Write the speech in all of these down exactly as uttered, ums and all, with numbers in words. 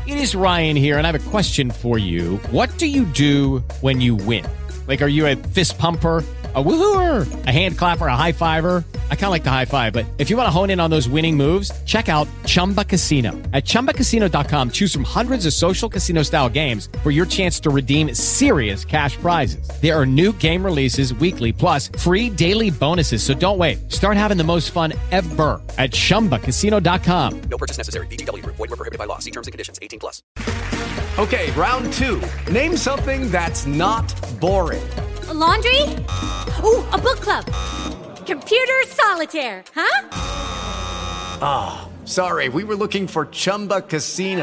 It is Ryan here, and I have a question for you. What do you do when you win? Like, are you a fist pumper, a woohooer, a hand clapper, a high fiver? I kind of like the high five, but if you want to hone in on those winning moves, check out Chumba Casino. At chumba casino dot com, choose from hundreds of social casino style games for your chance to redeem serious cash prizes. There are new game releases weekly, plus free daily bonuses. So don't wait. Start having the most fun ever at chumba casino dot com. No purchase necessary. V G W Group. Void where prohibited by law. See terms and conditions. eighteen plus. Okay, round two. Name something that's not boring. A laundry? Ooh, a book club. Computer solitaire, huh? Ah, oh, sorry. We were looking for Chumba Casino.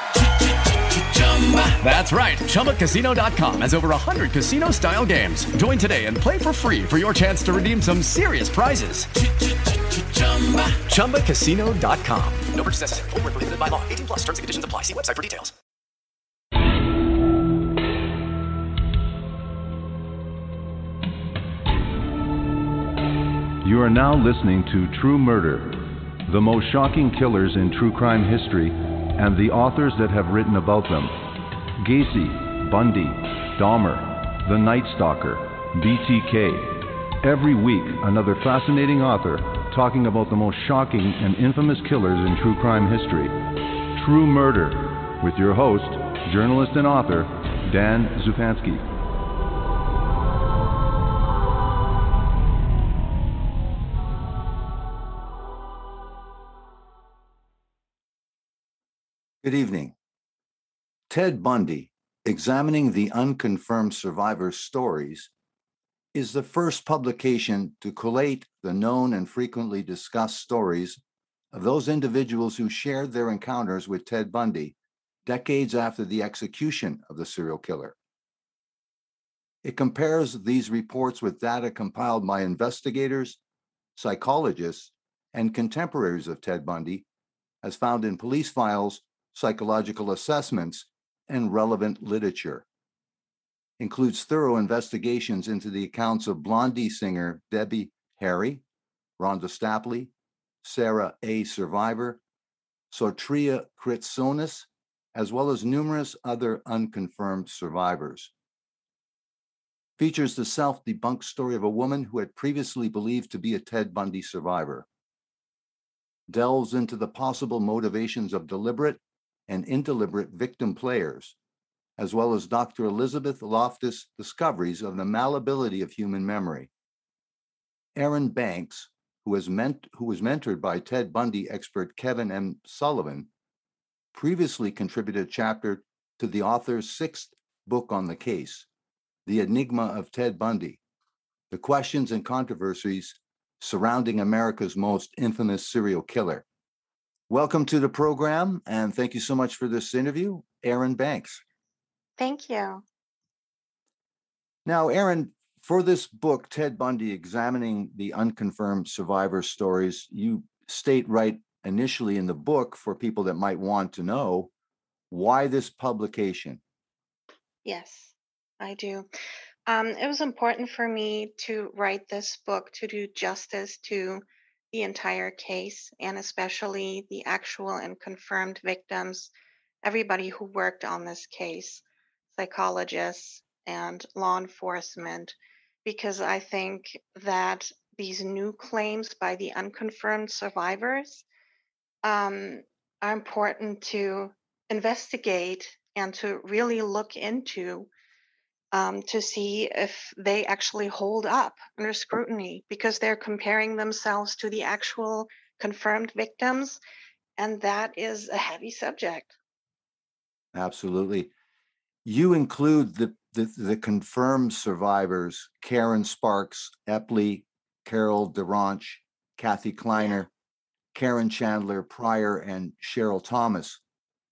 That's right. chumba casino dot com has over one hundred casino-style games. Join today and play for free for your chance to redeem some serious prizes. chumba casino dot com. No purchase necessary. Void where prohibited by law. eighteen plus. Terms and conditions apply. See website for details. You are now listening to True Murder, the most shocking killers in true crime history, and the authors that have written about them. Gacy, Bundy, Dahmer, The Night Stalker, B T K. Every week, another fascinating author talking about the most shocking and infamous killers in true crime history. True Murder, with your host, journalist and author, Dan Zupansky. Good evening. Ted Bundy, Examining the Unconfirmed Survivors' Stories, is the first publication to collate the known and frequently discussed stories of those individuals who shared their encounters with Ted Bundy decades after the execution of the serial killer. It compares these reports with data compiled by investigators, psychologists, and contemporaries of Ted Bundy, as found in police files, psychological assessments, and relevant literature. Includes thorough investigations into the accounts of Blondie singer Debbie Harry, Rhonda Stapley, Sarah A. Survivor, Sotria Kritsonis, as well as numerous other unconfirmed survivors. Features the self-debunked story of a woman who had previously believed to be a Ted Bundy survivor. Delves into the possible motivations of deliberate and indeliberate victim players, as well as Doctor Elizabeth Loftus' discoveries of the malleability of human memory. Aaron Banks, who was, ment- who was mentored by Ted Bundy expert Kevin M. Sullivan, previously contributed a chapter to the author's sixth book on the case, The Enigma of Ted Bundy, The Questions and Controversies Surrounding America's Most Infamous Serial Killer. Welcome to the program, and thank you so much for this interview, Aaron Banks. Thank you. Now, Aaron, for this book, Ted Bundy, Examining the Unconfirmed Survivor Stories, you state right initially in the book, for people that might want to know, why this publication? Yes, I do. Um, it was important for me to write this book to do justice to the entire case, and especially the actual and confirmed victims, everybody who worked on this case, psychologists and law enforcement, because I think that these new claims by the unconfirmed survivors um, are important to investigate and to really look into um, to see if they actually hold up under scrutiny, because they're comparing themselves to the actual confirmed victims, and that is a heavy subject. Absolutely. You include the, the, the confirmed survivors, Karen Sparks, Epley, Carol DeRanch, Kathy Kleiner, Karen Chandler Pryor, and Cheryl Thomas.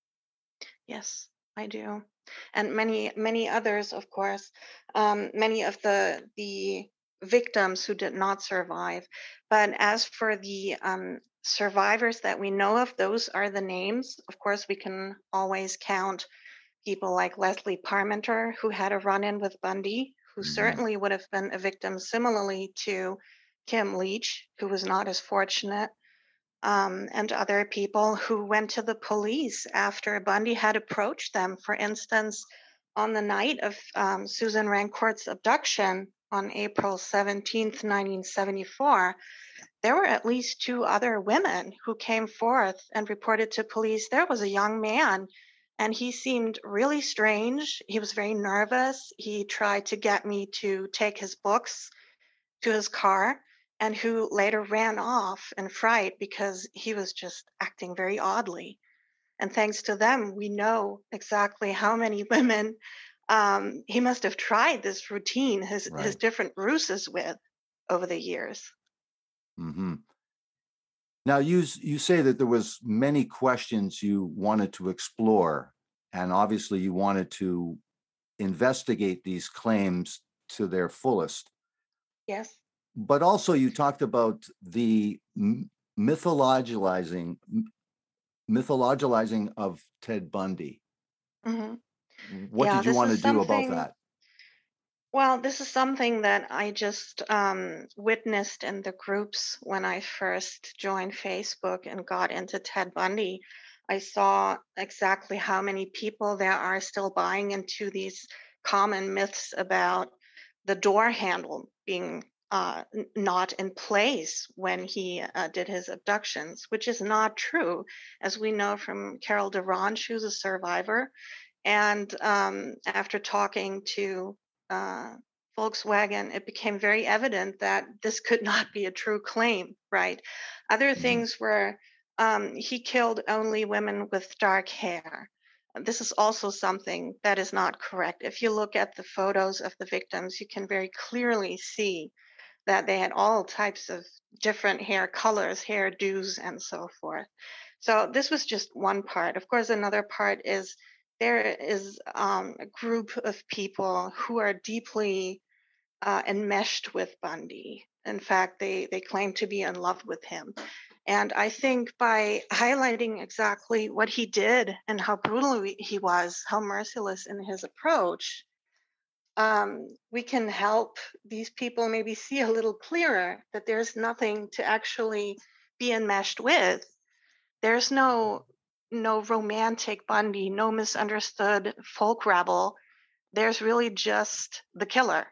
Yes, I do. And many, many others, of course, um, many of the the victims who did not survive. But as for the um, survivors that we know of, those are the names. Of course, we can always count people like Leslie Parmenter, who had a run-in with Bundy, who mm-hmm. certainly would have been a victim similarly to Kim Leach, who was not as fortunate. um, and other people who went to the police after Bundy had approached them. For instance, on the night of um, Susan Rancourt's abduction on April seventeenth, nineteen seventy-four, there were at least two other women who came forth and reported to police. There was a young man, and he seemed really strange. He was very nervous. He tried to get me to take his books to his car, and who later ran off in fright because he was just acting very oddly. And thanks to them, we know exactly how many women um, he must have tried this routine, his, his Right. different ruses with over the years. hmm Now, you s- you say that there was many questions you wanted to explore, and obviously you wanted to investigate these claims to their fullest. Yes. But also, you talked about the m- mythologizing m- mythologizing of Ted Bundy. hmm What Yeah, did you this want is to do about something. that? Well, this is something that I just um, witnessed in the groups when I first joined Facebook and got into Ted Bundy. I saw exactly how many people there are still buying into these common myths about the door handle being uh, n- not in place when he uh, did his abductions, which is not true, as we know from Carol Durant, who's a survivor. And um, after talking to uh, Volkswagen, it became very evident that this could not be a true claim, right? Other Mhm. things were um, he killed only women with dark hair. This is also something that is not correct. If you look at the photos of the victims, you can very clearly see that they had all types of different hair colors, hairdos, and so forth. So this was just one part. Of course, another part is there is um, a group of people who are deeply uh, enmeshed with Bundy. In fact, they, they claim to be in love with him. And I think by highlighting exactly what he did and how brutal he was, how merciless in his approach, um, we can help these people maybe see a little clearer that there's nothing to actually be enmeshed with. There's no no romantic Bundy, no misunderstood folk rebel. There's really just the killer.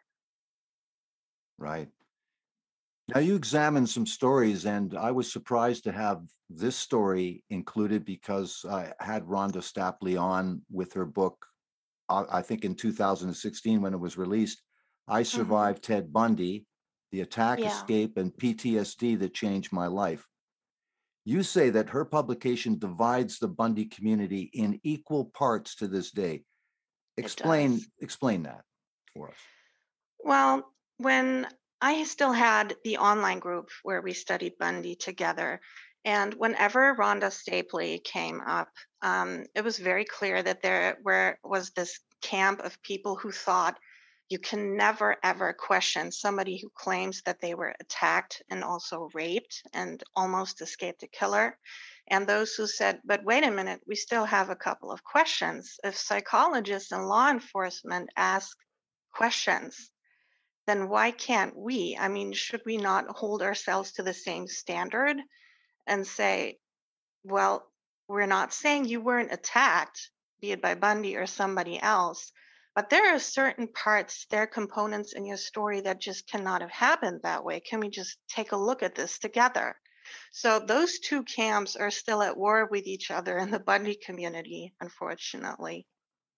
Right. Now, you examined some stories, and I was surprised to have this story included because I had Rhonda Stapley on with her book, uh, I think in two thousand sixteen when it was released, I hmm Survived Ted Bundy, The Attack, Yeah. Escape, and P T S D That Changed My Life. You say that her publication divides the Bundy community in equal parts to this day. It does. Explain, explain that for us. Well, when I still had the online group where we studied Bundy together, and whenever Rhonda Stapley came up, um, it was very clear that there were, was this camp of people who thought you can never ever question somebody who claims that they were attacked and also raped and almost escaped a killer. And those who said, but wait a minute, we still have a couple of questions. If psychologists and law enforcement ask questions, then why can't we? I mean, should we not hold ourselves to the same standard and say, well, we're not saying you weren't attacked, be it by Bundy or somebody else, but there are certain parts, there are components in your story that just cannot have happened that way. Can we just take a look at this together? So those two camps are still at war with each other in the Bundy community, unfortunately.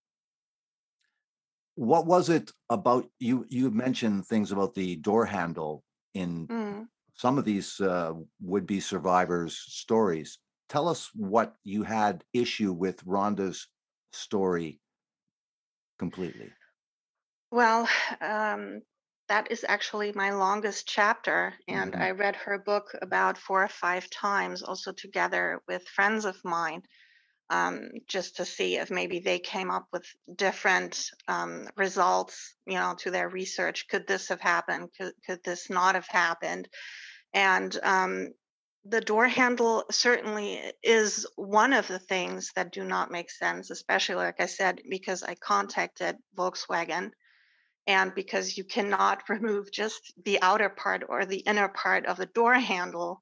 What was it about you? You mentioned things about the door handle in Mm. some of these uh, would-be survivors' stories. Tell us what you had issue with Rhonda's story completely. Well, um, that is actually my longest chapter, and Mhm. I read her book about four or five times, also together with friends of mine, um, just to see if maybe they came up with different um, results, you know, to their research. Could this have happened? Could could this not have happened? And um, the door handle certainly is one of the things that do not make sense, especially like I said, because I contacted Volkswagen and because you cannot remove just the outer part or the inner part of the door handle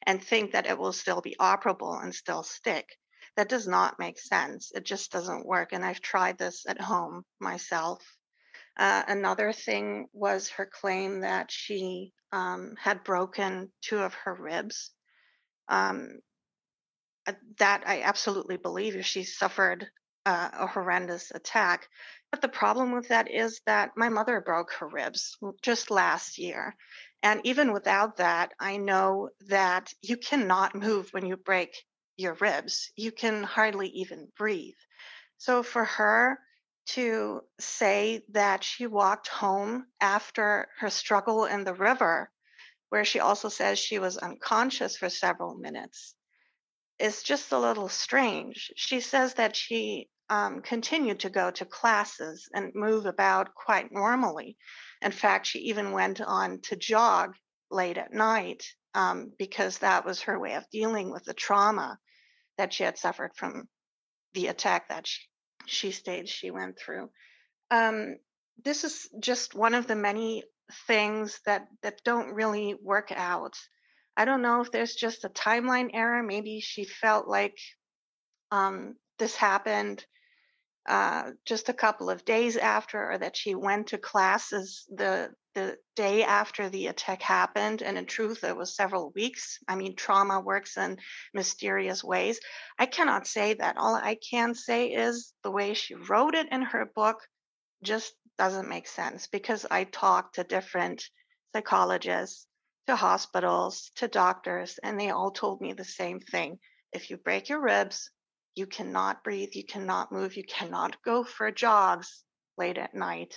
and think that it will still be operable and still stick. That does not make sense. It just doesn't work. And I've tried this at home myself. Uh, another thing was her claim that she um, had broken two of her ribs. Um, uh, that I absolutely believe if she suffered uh, a horrendous attack. But the problem with that is that my mother broke her ribs just last year. And even without that, I know that you cannot move when you break your ribs. You can hardly even breathe. So for her to say that she walked home after her struggle in the river, where she also says she was unconscious for several minutes, is just a little strange. She says that she um, continued to go to classes and move about quite normally. In fact, she even went on to jog late at night um, because that was her way of dealing with the trauma that she had suffered from the attack that she, she stated she went through. Um, this is just one of the many things that that don't really work out. I don't know if there's just a timeline error. Maybe she felt like um, this happened uh, just a couple of days after, or that she went to classes the the day after the attack happened, and in truth, it was several weeks. I mean, trauma works in mysterious ways. I cannot say that. All I can say is the way she wrote it in her book just doesn't make sense, because I talked to different psychologists, to hospitals, to doctors, and they all told me the same thing. If you break your ribs, you cannot breathe, you cannot move, you cannot go for jogs late at night.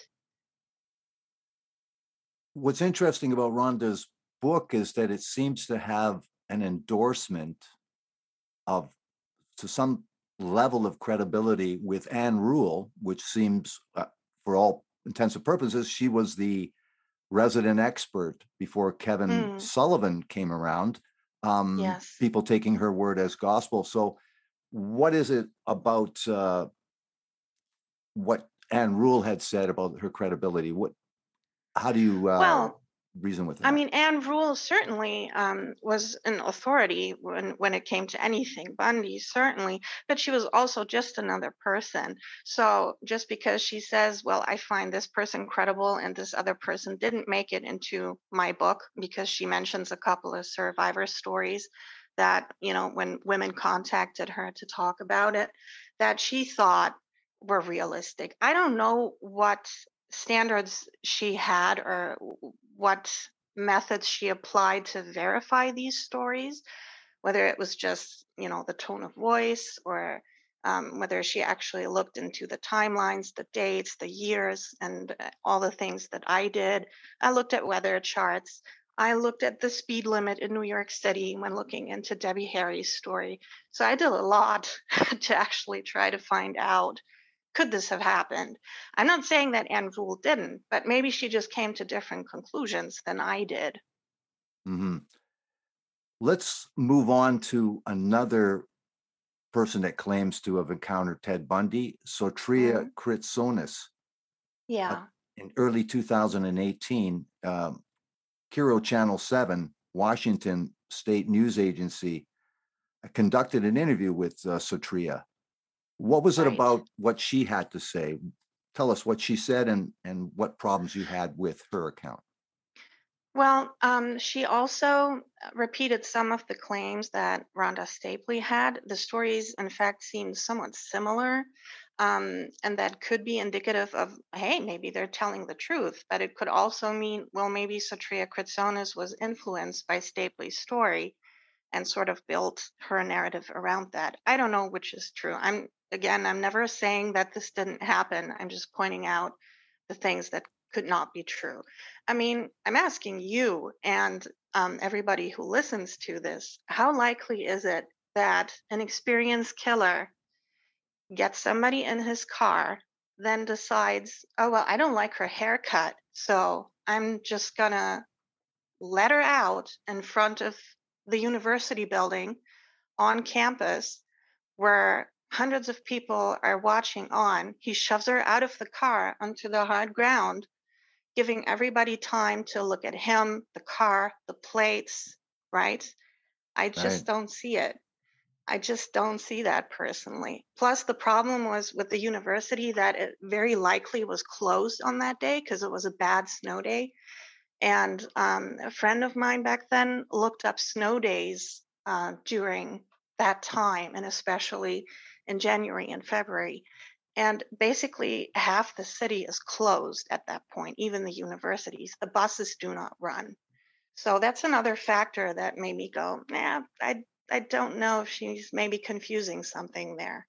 What's interesting about Rhonda's book is that it seems to have an endorsement of, to some level of credibility, with Ann Rule, which seems, uh, for all intents and purposes, she was the resident expert before Kevin Mm, Sullivan came around. Um, yes. people taking her word as gospel. So, what is it about uh, what Ann Rule had said about her credibility? What, how do you uh, Well, reason with I that? mean, Anne Rule certainly um, was an authority when, when it came to anything. Bundy, certainly, but she was also just another person. So just because she says, well, I find this person credible and this other person didn't make it into my book, because she mentions a couple of survivor stories that, you know, when women contacted her to talk about it, that she thought were realistic. I don't know what standards she had, or what methods she applied to verify these stories, whether it was just, you know, the tone of voice, or um, whether she actually looked into the timelines, the dates, the years, and uh, all the things that I did. I looked at weather charts. I looked at the speed limit in New York City when looking into Debbie Harry's story. So I did a lot to actually try to find out, could this have happened? I'm not saying that Anne Rule didn't, but maybe she just came to different conclusions than I did. Mm-hmm. Let's move on to another person that claims to have encountered Ted Bundy, Sotria Mm, Kritsonis. Uh, yeah, in early two thousand eighteen, um, Kiro Channel seven, Washington State News Agency, uh, conducted an interview with uh, Sotria. What was it right. about what she had to say? Tell us what she said, and, and what problems you had with her account. Well, um, she also uh, repeated some of the claims that Rhonda Stapley had. The stories, in fact, seemed somewhat similar, um, and that could be indicative of, hey, maybe they're telling the truth. But it could also mean, well, maybe Sotria Kritsonis was influenced by Stapley's story and sort of built her narrative around that. I don't know which is true. I'm again, I'm never saying that this didn't happen. I'm just pointing out the things that could not be true. I mean, I'm asking you and um, everybody who listens to this, how likely is it that an experienced killer gets somebody in his car, then decides, oh, well, I don't like her haircut, so I'm just gonna let her out in front of the university building on campus where hundreds of people are watching on. He shoves her out of the car onto the hard ground, giving everybody time to look at him, the car, the plates, right? I Right. just don't see it. I just don't see that personally. Plus, the problem was with the university that it very likely was closed on that day because it was a bad snow day. And um, a friend of mine back then looked up snow days uh, during that time, and especially in January and February. And basically, half the city is closed at that point, even the universities. The buses do not run. So that's another factor that made me go, nah, I, I don't know if she's maybe confusing something there.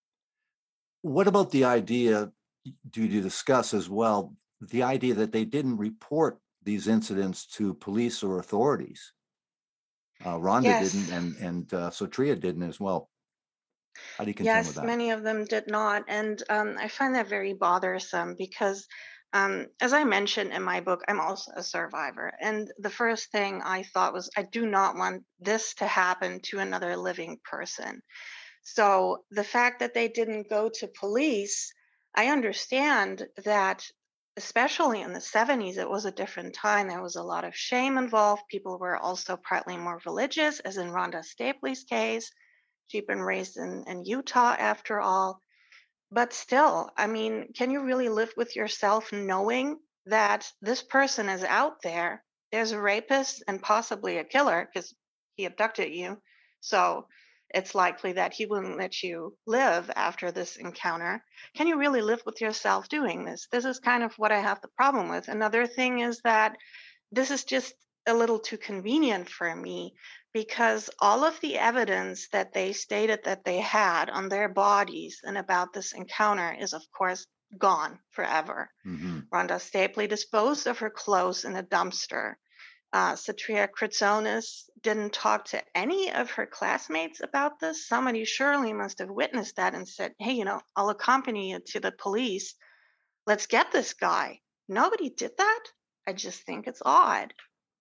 What about the idea, do you discuss as well, the idea that they didn't report these incidents to police or authorities? Uh, Rhonda Yes. didn't, and and uh, Sotria didn't as well. How do you contend with Yes, that? many of them did not. And um, I find that very bothersome because, um, as I mentioned in my book, I'm also a survivor. And the first thing I thought was, I do not want this to happen to another living person. So the fact that they didn't go to police, I understand that, especially in the seventies, it was a different time. There was a lot of shame involved. People were also partly more religious, as in Rhonda Stapley's case. She'd been raised in, in Utah after all. But still, I mean, can you really live with yourself knowing that this person is out there? There's a rapist and possibly a killer because he abducted you. So it's likely that he wouldn't let you live after this encounter. Can you really live with yourself doing this? This is kind of what I have the problem with. Another thing is that this is just a little too convenient for me because all of the evidence that they stated that they had on their bodies and about this encounter is, of course, gone forever. Mm-hmm. Rhonda Stapley disposed of her clothes in a dumpster. Uh, Satria Kritzonis didn't talk to any of her classmates about this. Somebody surely must have witnessed that and said, hey, you know, I'll accompany you to the police. Let's get this guy. Nobody did that. I just think it's odd.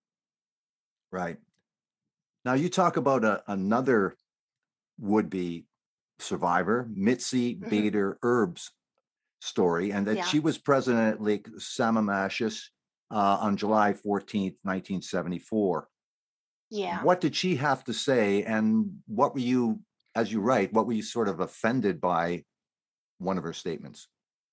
Right. Now you talk about a, another would-be survivor, Mitzi Mhm. Bader Erb's story, and that Yeah. she was present at Lake Sammamish uh, on July fourteenth, nineteen seventy-four. Yeah. What did she have to say, and what were you, as you write, what were you sort of offended by one of her statements?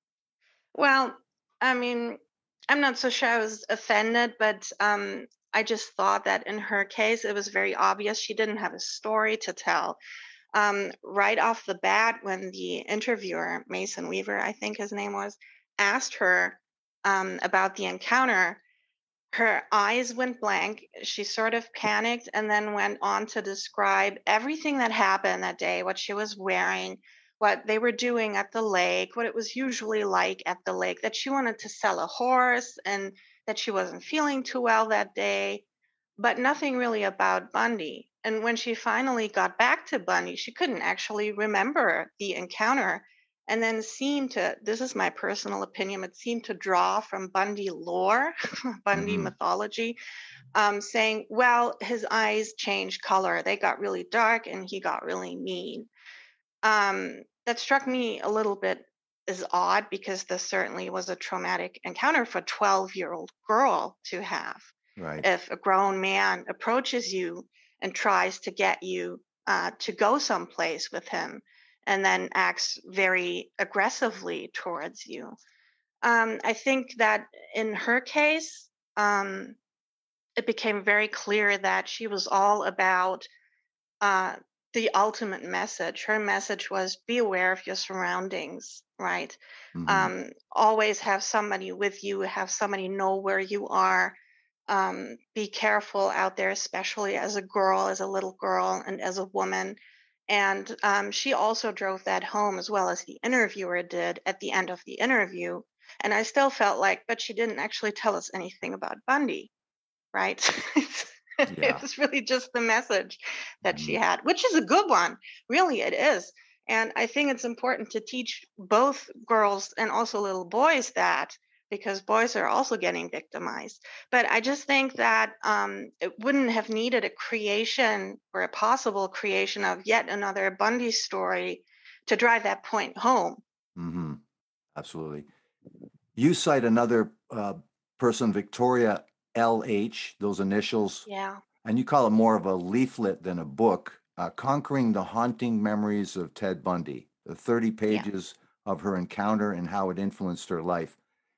Well, I mean, I'm not so sure I was offended, but um, I just thought that in her case, it was very obvious she didn't have a story to tell. Um, right off the bat, when the interviewer, Mason Weaver, I think his name was, asked her um, about the encounter, her eyes went blank. She sort of panicked and then went on to describe everything that happened that day, what she was wearing, what they were doing at the lake, what it was usually like at the lake, that she wanted to sell a horse and that she wasn't feeling too well that day, but nothing really about Bundy. And when she finally got back to Bundy, she couldn't actually remember the encounter and then seemed to, this is my personal opinion, it seemed to draw from Bundy lore, Bundy Mhm. mythology, um, saying, well, his eyes changed color. They got really dark and he got really mean. Um, that struck me a little bit as odd because this certainly was a traumatic encounter for a twelve year old girl to have. Right. If a grown man approaches you and tries to get you uh, to go someplace with him and then acts very aggressively towards you. Um, I think that in her case, um, it became very clear that she was all about uh, the ultimate message. Her message was be aware of your surroundings, right? Mhm. Um, always have somebody with you, have somebody know where you are. Um, be careful out there, especially as a girl, as a little girl, and as a woman. And um, she also drove that home as well as the interviewer did at the end of the interview. And I still felt like, but she didn't actually tell us anything about Bundy, right? Yeah. It was really just the message that she Mhm. had, which is a good one. Really, it is. And I think it's important to teach both girls and also little boys that because boys are also getting victimized. But I just think that um, it wouldn't have needed a creation or a possible creation of yet another Bundy story to drive that point home. Mhm. Absolutely. You cite another uh, person, Victoria L H, those initials Yeah. and you call it more of a leaflet than a book, uh, Conquering the Haunting Memories of Ted Bundy, the thirty Yeah. pages of her encounter and how it influenced her life.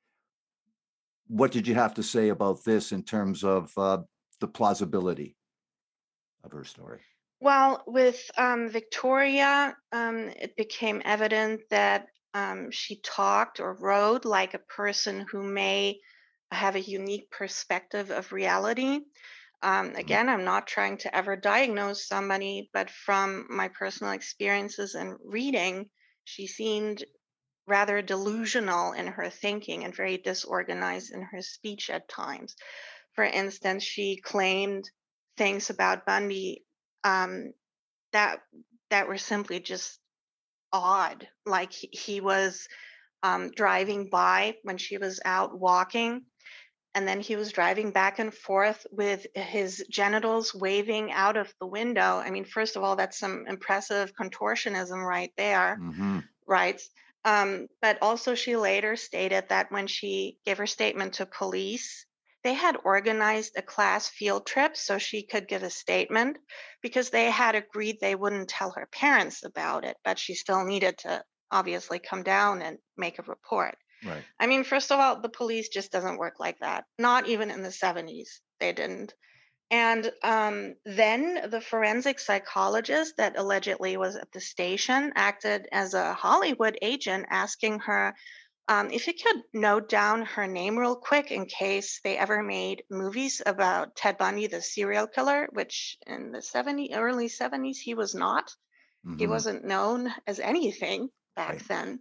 What did you have to say about this in terms of uh, the plausibility of her story? Well, with um, Victoria, um, it became evident that um, she talked or wrote like a person who may have a unique perspective of reality. Um, again, I'm not trying to ever diagnose somebody, but from my personal experiences and reading, she seemed rather delusional in her thinking and very disorganized in her speech at times. For instance, she claimed things about Bundy um, that that were simply just odd. Like he, he was um, driving by when she was out walking, and then he was driving back and forth with his genitals waving out of the window. I mean, first of all, that's some impressive contortionism right there, Mm-hmm. right? Um, but also, she later stated that when she gave her statement to police, they had organized a class field trip so she could give a statement because they had agreed they wouldn't tell her parents about it, but she still needed to obviously come down and make a report. Right. I mean, first of all, the police just doesn't work like that. Not even in the seventies, they didn't. And um, then the forensic psychologist that allegedly was at the station acted as a Hollywood agent, asking her um, if he could note down her name real quick in case they ever made movies about Ted Bundy, the serial killer, which in the seventies, early seventies, he was not. Mm-hmm. He wasn't known as anything back Right. then.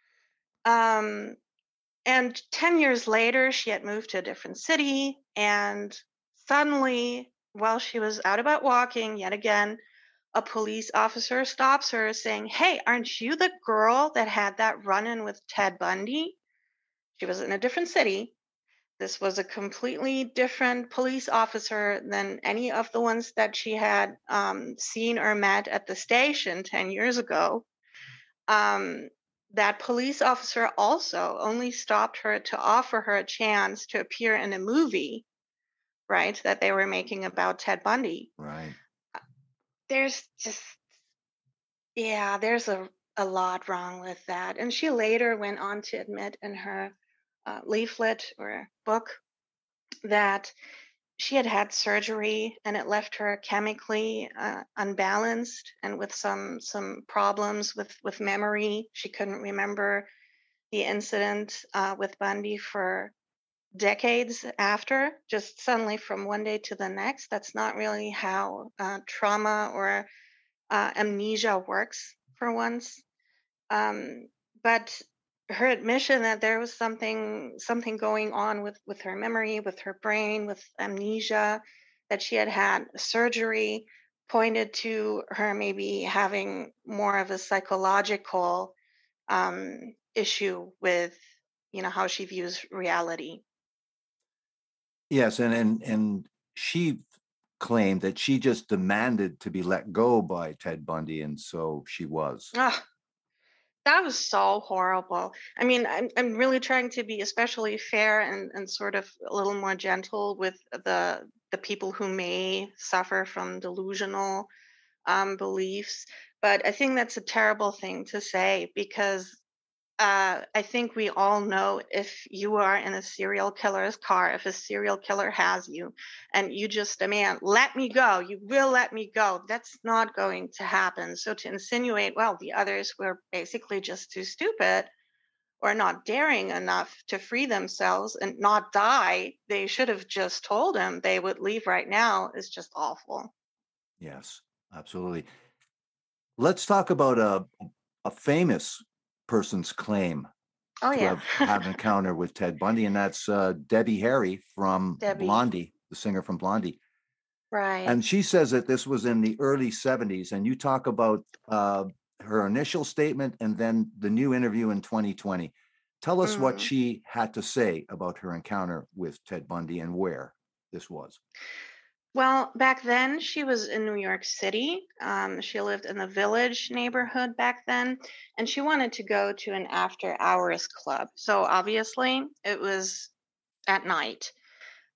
Um, and ten years later, she had moved to a different city. And suddenly, while she was out about walking, yet again, a police officer stops her saying, "Hey, aren't you the girl that had that run in with Ted Bundy?" She was in a different city. This was a completely different police officer than any of the ones that she had um, seen or met at the station ten years ago. Um, that police officer also only stopped her to offer her a chance to appear in a movie, right, that they were making about Ted Bundy. Right. There's just, yeah, there's a, a lot wrong with that. And she later went on to admit in her uh, leaflet or book that she had had surgery and it left her chemically uh, unbalanced and with some some problems with with memory. She couldn't remember the incident uh, with Bundy for decades after, just suddenly from one day to the next. That's not really how uh, trauma or uh, amnesia works for once. Um, but her admission that there was something something going on with with her memory, with her brain, with amnesia, that she had had surgery, pointed to her maybe having more of a psychological um, issue with, you know, how she views reality. Yes, and and and she claimed that she just demanded to be let go by Ted Bundy, and so she was. Ugh, that was so horrible. I mean, I'm I'm really trying to be especially fair and, and sort of a little more gentle with the the people who may suffer from delusional um, beliefs, but I think that's a terrible thing to say because uh, I think we all know if you are in a serial killer's car, if a serial killer has you and you just demand, let me go, you will let me go, that's not going to happen. So to insinuate, well, the others were basically just too stupid or not daring enough to free themselves and not die, they should have just told him they would leave right now, is just awful. Yes, absolutely. Let's talk about a a famous person's claim Oh, to yeah. have had an encounter with Ted Bundy, and that's uh, Debbie Harry from Debbie. Blondie, the singer from Blondie. Right. And she says that this was in the early seventies, and you talk about uh, her initial statement and then the new interview in twenty twenty. Tell us what Mm. she had to say about her encounter with Ted Bundy and where this was. Well, back then she was in New York City. Um, she lived in the Village neighborhood back then, and she wanted to go to an after hours club. So obviously it was at night.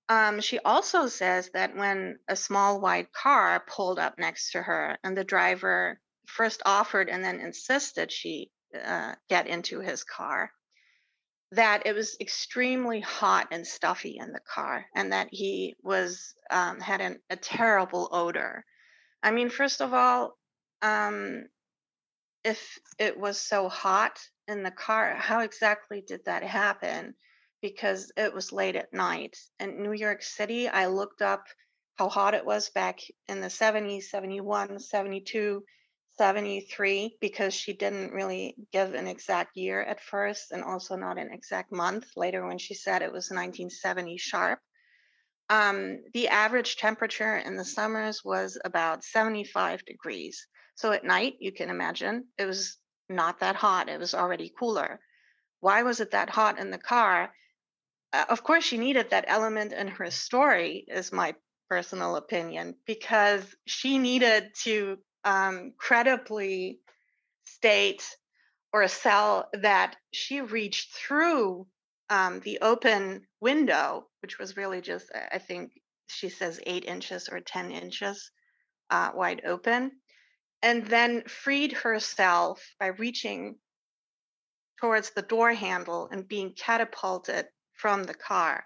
Um, she also says that when a small white car pulled up next to her and the driver first offered and then insisted she uh, get into his car, that it was extremely hot and stuffy in the car, and that he was um, had an, a terrible odor. I mean, first of all, um, if it was so hot in the car, how exactly did that happen? Because it was late at night. In New York City, I looked up how hot it was back in the seventies, seventy-one, seventy-two, seventy-three, because she didn't really give an exact year at first and also not an exact month later when she said it was nineteen seventy sharp. Um, the average temperature in the summers was about seventy-five degrees. So at night, you can imagine it was not that hot. It was already cooler. Why was it that hot in the car? Uh, of course, she needed that element in her story, is my personal opinion, because she needed to um, credibly state or sell that she reached through um, the open window, which was really just, I think she says eight inches or ten inches uh, wide open, and then freed herself by reaching towards the door handle and being catapulted from the car.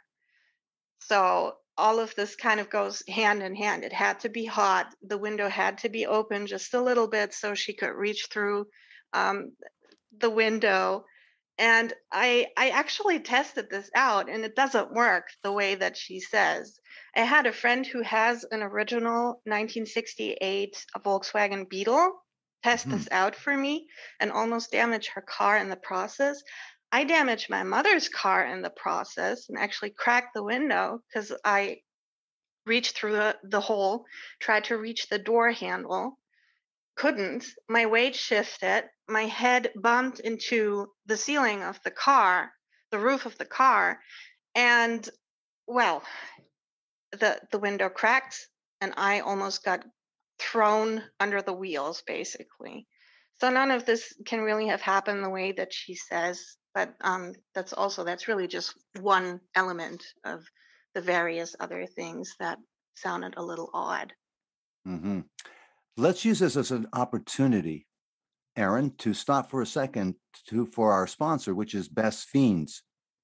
So all of this kind of goes hand in hand. It had to be hot. The window had to be open just a little bit so she could reach through um, the window. And I I actually tested this out, and it doesn't work the way that she says. I had a friend who has an original nineteen sixty-eight Volkswagen Beetle test Mhm. this out for me and almost damage her car in the process. I damaged my mother's car in the process and actually cracked the window because I reached through the, the hole, tried to reach the door handle, couldn't. My weight shifted. My head bumped into the ceiling of the car, the roof of the car, and well, the the window cracked, and I almost got thrown under the wheels, basically. So none of this can really have happened the way that she says, but um, that's also that's really just one element of the various other things that sounded a little odd. hmm Let's use this as an opportunity, Aaron, to stop for a second to for our sponsor, which is Best Fiends.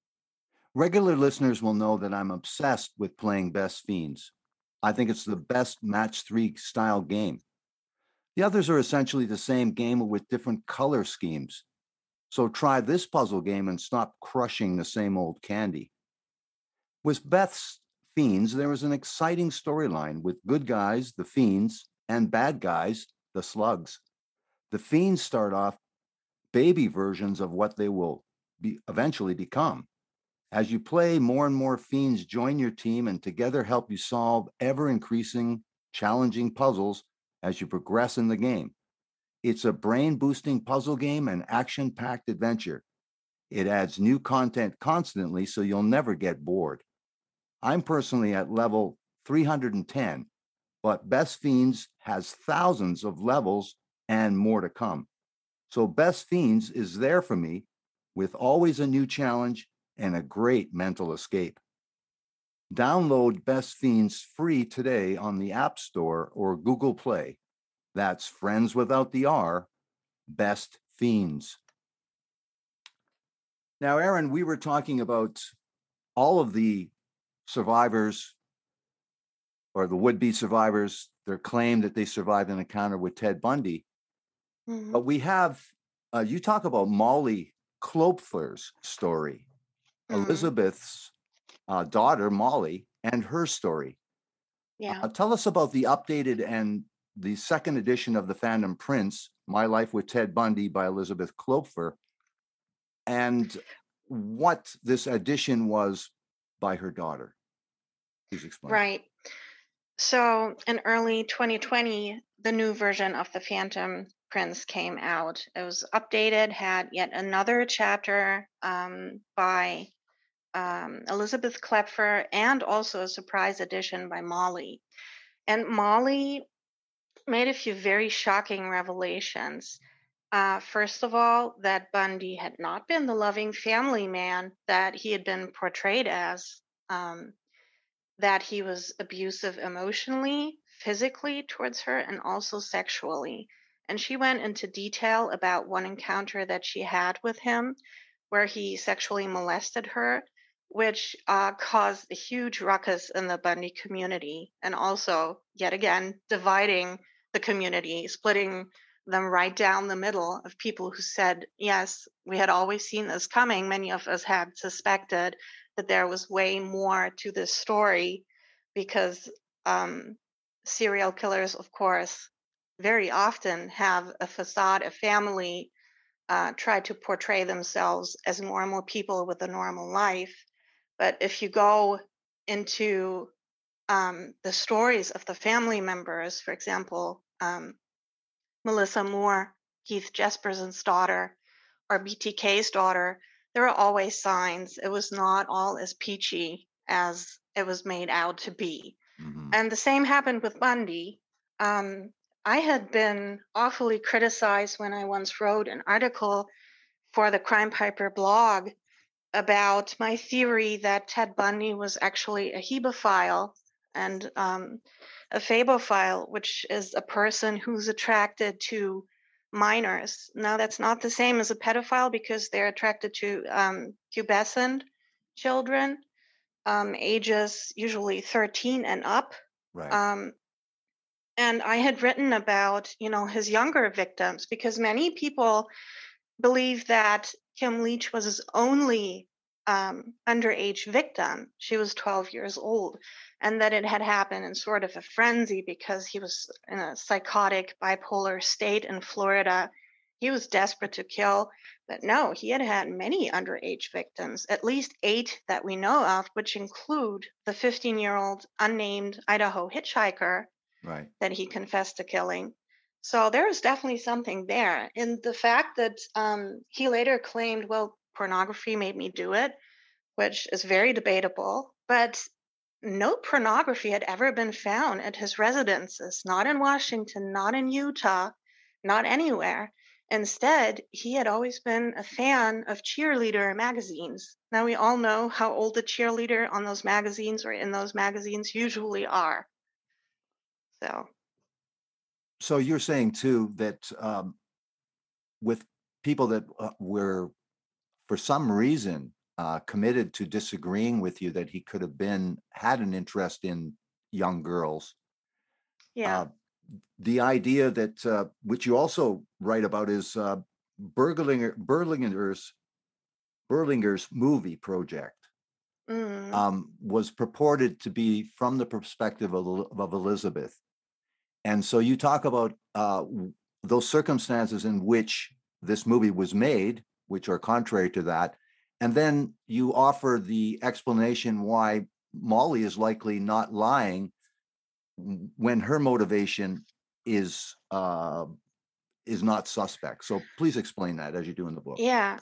Regular listeners will know that I'm obsessed with playing Best Fiends. I think it's the best match three style game. The others are essentially the same game with different color schemes. So try this puzzle game and stop crushing the same old candy. With Beth's Fiends, there is an exciting storyline with good guys, the Fiends, and bad guys, the Slugs. The Fiends start off baby versions of what they will be eventually become. As you play, more and more Fiends join your team and together help you solve ever increasing, challenging puzzles as you progress in the game. It's a brain boosting puzzle game and action packed adventure. It adds new content constantly, so you'll never get bored. I'm personally at level three hundred ten, but Best Fiends has thousands of levels and more to come. So Best Fiends is there for me with always a new challenge and a great mental escape. Download Best Fiends free today on the App Store or Google Play. That's Friends without the R, Best Fiends. Now, Aaron, we were talking about all of the survivors or the would-be survivors, their claim that they survived an encounter with Ted Bundy. Mhm. But we have, uh, you talk about Molly Klopfer's story, Mhm. Elizabeth's uh, daughter, Molly, and her story. Yeah. Uh, tell us about the updated and the second edition of the Phantom Prince, My Life with Ted Bundy by Elizabeth Klopfer, and what this edition was by her daughter. Please explain. Right. So in early twenty twenty, the new version of the Phantom Prince came out. It was updated, had yet another chapter um, by um, Elizabeth Klepfer, and also a surprise edition by Molly. And Molly made a few very shocking revelations. Uh, first of all, that Bundy had not been the loving family man that he had been portrayed as. Um, that he was abusive emotionally, physically towards her, and also sexually. And she went into detail about one encounter that she had with him where he sexually molested her, which uh, caused a huge ruckus in the Bundy community, and also, yet again, dividing the community, splitting them right down the middle of people who said, yes, we had always seen this coming. Many of us had suspected that there was way more to this story because um, serial killers, of course, very often have a facade, a family, uh, try to portray themselves as normal people with a normal life. But if you go into um, the stories of the family members, for example, um, Melissa Moore, Keith Jesperson's daughter, or B T K's daughter, there are always signs it was not all as peachy as it was made out to be. Mhm. And the same happened with Bundy. Um, I had been awfully criticized when I once wrote an article for the Crime Piper blog about my theory that Ted Bundy was actually a hebophile and um, a fabophile, which is a person who's attracted to minors. Now, that's not the same as a pedophile because they're attracted to um, pubescent children, um, ages usually thirteen and up. Right. Um, and I had written about, you know, his younger victims because many people believe that Kim Leach was his only um, underage victim. She was twelve years old, and that it had happened in sort of a frenzy because he was in a psychotic bipolar state in Florida. He was desperate to kill, but no, he had had many underage victims, at least eight that we know of, which include the fifteen year old unnamed Idaho hitchhiker Right. that he confessed to killing. So there is definitely something there. And the fact that um, he later claimed, well, pornography made me do it, which is very debatable, but no pornography had ever been found at his residences, not in Washington, not in Utah, not anywhere. Instead, he had always been a fan of cheerleader magazines. Now, we all know how old the cheerleader on those magazines or in those magazines usually are. So. So you're saying too that um, with people that uh, were, for some reason, uh, committed to disagreeing with you, that he could have been had an interest in young girls. Yeah. Uh, the idea that, uh, which you also write about, is uh, Berlinger, Berlinger's Berlinger's movie project. Mm. Um, was purported to be from the perspective of, of Elizabeth. And so you talk about uh, those circumstances in which this movie was made, which are contrary to that. And then you offer the explanation why Molly is likely not lying when her motivation is uh, is not suspect. So please explain that as you do in the book. Yeah.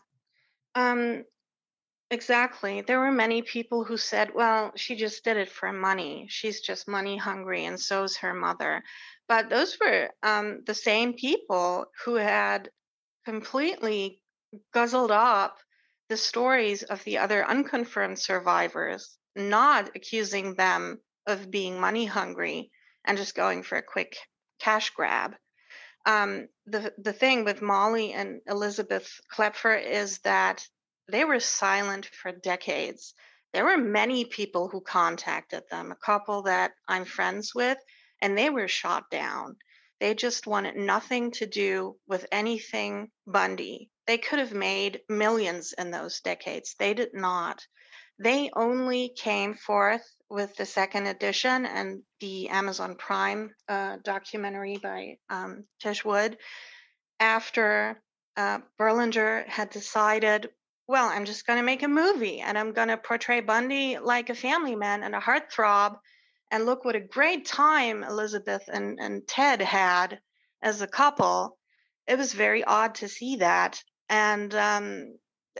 Um, exactly. There were many people who said, well, she just did it for money. She's just money hungry, and so's her mother. But those were um, the same people who had completely guzzled up the stories of the other unconfirmed survivors, not accusing them of being money hungry and just going for a quick cash grab. Um, the the thing with Molly and Elizabeth Klepfer is that they were silent for decades. There were many people who contacted them, a couple that I'm friends with, and they were shot down. They just wanted nothing to do with anything Bundy. They could have made millions in those decades. They did not. They only came forth with the second edition and the Amazon Prime uh, documentary by um, Tish Wood after uh, Berlinger had decided, well, I'm just going to make a movie and I'm going to portray Bundy like a family man and a heartthrob. And look what a great time Elizabeth and, and Ted had as a couple. It was very odd to see that. And um,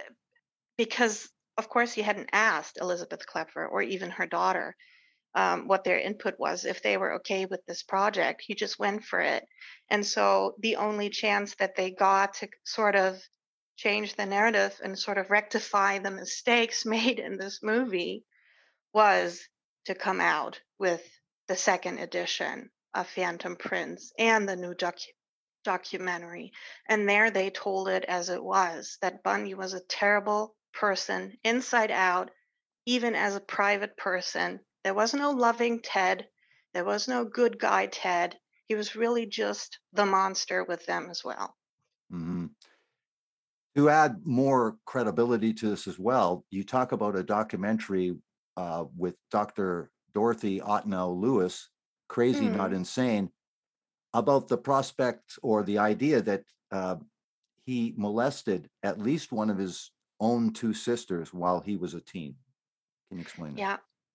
because, of course, he hadn't asked Elizabeth Klepfer or even her daughter um, what their input was, if they were okay with this project. He just went for it. And so the only chance that they got to sort of change the narrative and sort of rectify the mistakes made in this movie was to come out with the second edition of Phantom Prince and the new docu- documentary. And there they told it as it was, that Bundy was a terrible person inside out, even as a private person. There was no loving Ted. There was no good guy Ted. He was really just the monster with them as well. Mm-hmm. To add more credibility to this as well, you talk about a documentary uh, with Doctor Dorothy Otnell Lewis, Crazy Mm. Not Insane, about the prospect or the idea that uh, he molested at least one of his own two sisters while he was a teen. Can you explain that? Yeah.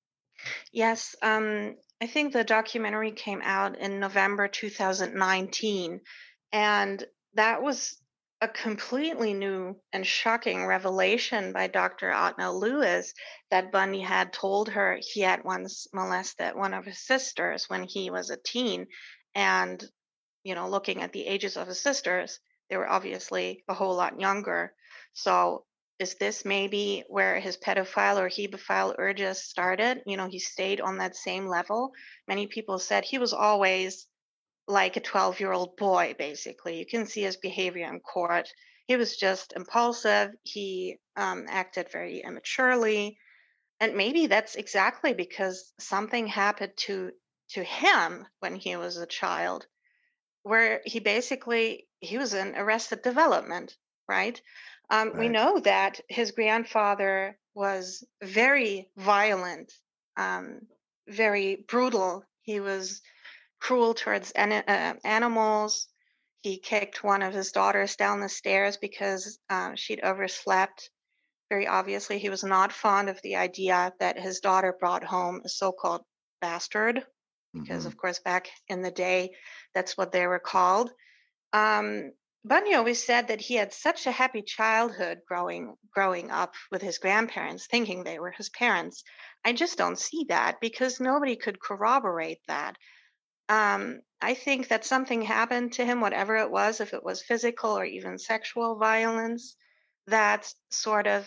Yes. Um, I think the documentary came out in November two thousand nineteen, and that was a completely new and shocking revelation by Doctor Otnell Lewis, that Bundy had told her he had once molested one of his sisters when he was a teen. And, you know, looking at the ages of his sisters, they were obviously a whole lot younger. So is this maybe where his pedophile or hebephile urges started? You know, he stayed on that same level. Many people said he was always like a twelve year old boy, basically. You can see his behavior in court. He was just impulsive. He um, acted very immaturely. And maybe that's exactly because something happened to to him when he was a child, where he basically he was in arrested development, right? Um, we Right. know that his grandfather was very violent, um, very brutal. He was cruel towards an, uh, animals. He kicked one of his daughters down the stairs because uh, she'd overslept. Very obviously, he was not fond of the idea that his daughter brought home a so-called bastard, because Mhm. of course back in the day that's what they were called. um, Bundy always said that he had such a happy childhood growing growing up with his grandparents, thinking they were his parents. I just don't see that because nobody could corroborate that. um, I think that something happened to him, whatever it was, if it was physical or even sexual violence, that sort of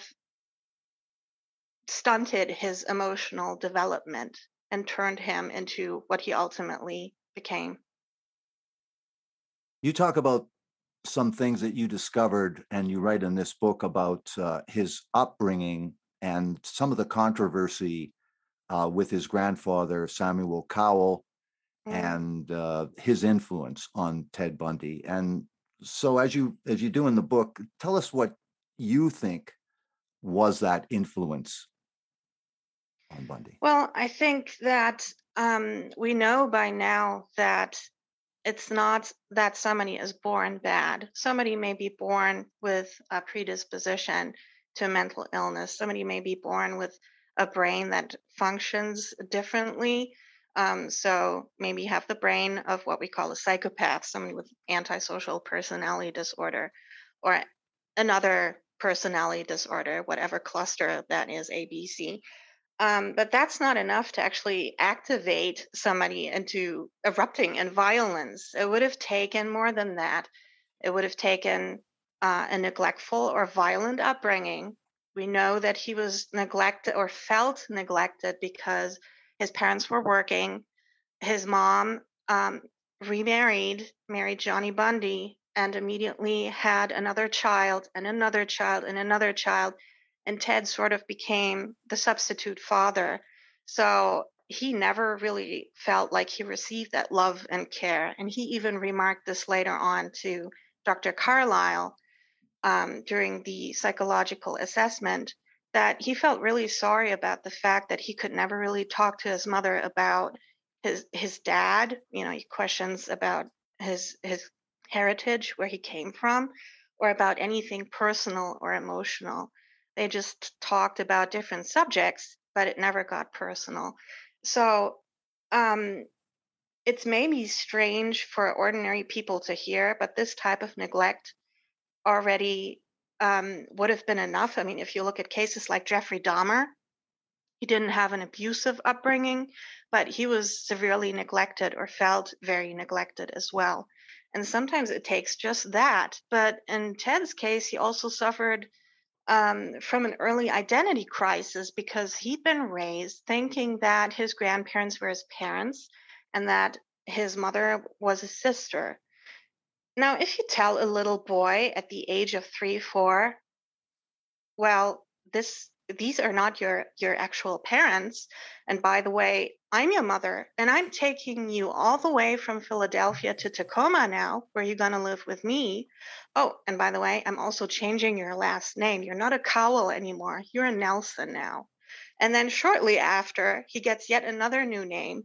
stunted his emotional development and turned him into what he ultimately became. You talk about some things that you discovered, and you write in this book about uh, his upbringing and some of the controversy uh, with his grandfather, Samuel Cowell, Mm. and uh, his influence on Ted Bundy. And so, as you as you do in the book, tell us what you think was that influence on Bundy. Well, I think that um, we know by now that it's not that somebody is born bad. Somebody may be born with a predisposition to mental illness. Somebody may be born with a brain that functions differently. Um, so maybe have the brain of what we call a psychopath, somebody with antisocial personality disorder, or another personality disorder, whatever cluster that is, A B C. Um, but that's not enough to actually activate somebody into erupting in violence. It would have taken more than that. It would have taken uh, a neglectful or violent upbringing. We know that he was neglected or felt neglected because his parents were working. His mom um, remarried, married Johnny Bundy, and immediately had another child and another child and another child. And Ted sort of became the substitute father. So he never really felt like he received that love and care. And he even remarked this later on to Doctor Carlisle um, during the psychological assessment, that he felt really sorry about the fact that he could never really talk to his mother about his his dad. You know, he questions about his his heritage, where he came from, or about anything personal or emotional. They just talked about different subjects, but it never got personal. So um, it's maybe strange for ordinary people to hear, but this type of neglect already um, would have been enough. I mean, if you look at cases like Jeffrey Dahmer, he didn't have an abusive upbringing, but he was severely neglected or felt very neglected as well. And sometimes it takes just that. But in Ted's case, he also suffered um, from an early identity crisis because he'd been raised thinking that his grandparents were his parents and that his mother was his sister. Now, if you tell a little boy at the age of three, four, well, this these are not your your actual parents, and by the way, I'm your mother, and I'm taking you all the way from Philadelphia to Tacoma now, where you're going to live with me. Oh, and by the way, I'm also changing your last name. You're not a Cowell anymore. You're a Nelson now. And then shortly after, he gets yet another new name.